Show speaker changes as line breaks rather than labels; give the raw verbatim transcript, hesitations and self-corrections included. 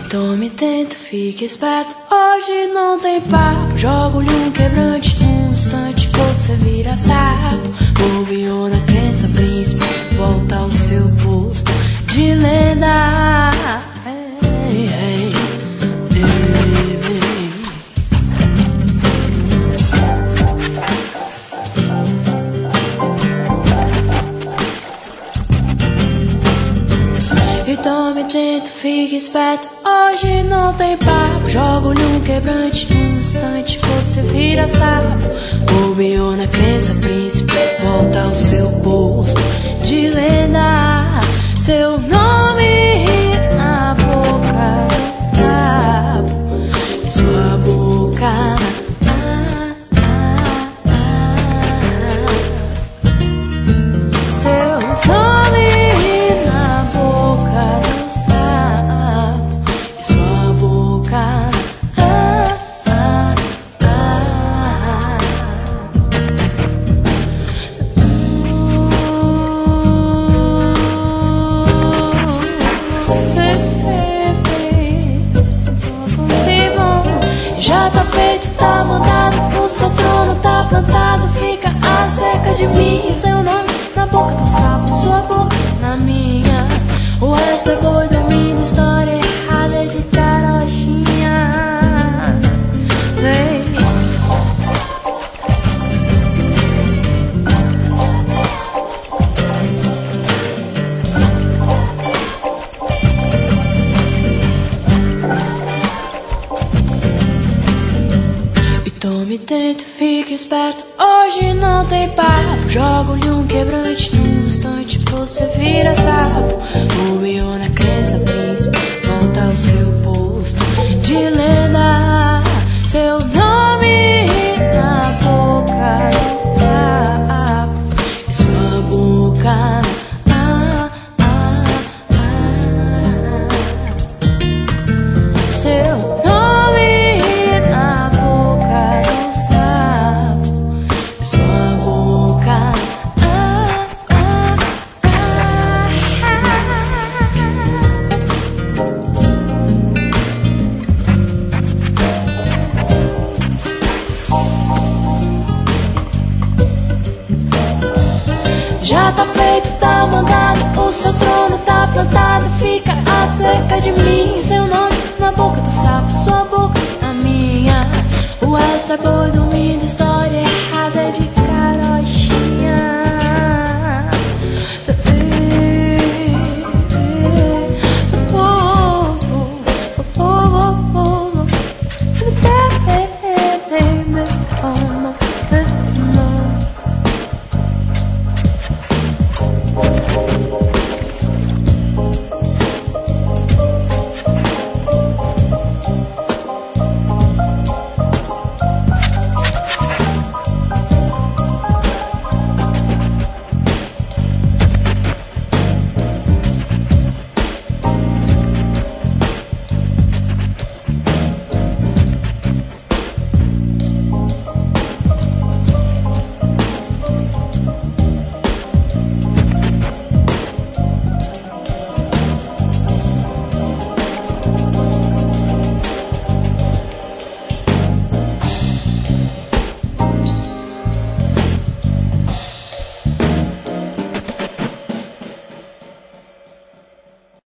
Tome, tento, fique esperto. Hoje não tem papo. Jogo-lhe um quebrante. Num instante você vira sapo. Bobeou na crença, príncipe. Volta ao seu posto de lenda. Ei, ei, ei, ei. E tome, tento, fique esperto. Hoje não tem papo. Jogo-lhe um quebrante. Num instante você vira sapo. Bobeou na crença, príncipe. Volta ao seu posto de lenda. Seu nome na boca do sapo. E sua boca na... Seu nome na boca do sapo. E sua boca na... Já tá feito, tá montado. O seu trono tá plantado. Fica acerca de mim. Seu nome na boca do sapo. Sua boca na minha. O resto é boi dormindo. História errada de carochinha. Vem. Tome, tento, fique esperto. Hoje não tem papo. Jogo-lhe um quebrante. Num instante você vira sapo. Bobeou na crença, príncipe. Volta ao seu posto de lenda. Seu nome na boca do sapo. E sua boca na... Ah, ah, ah. Seu nome na boca do sapo. E sua boca ah, ah, ah, Já tá feito, tá montado. O seu trono tá plantado. Fica acerca de mim. Seu nome na boca do sapo. Sua boca na minha. O resto é boi dormindo. Está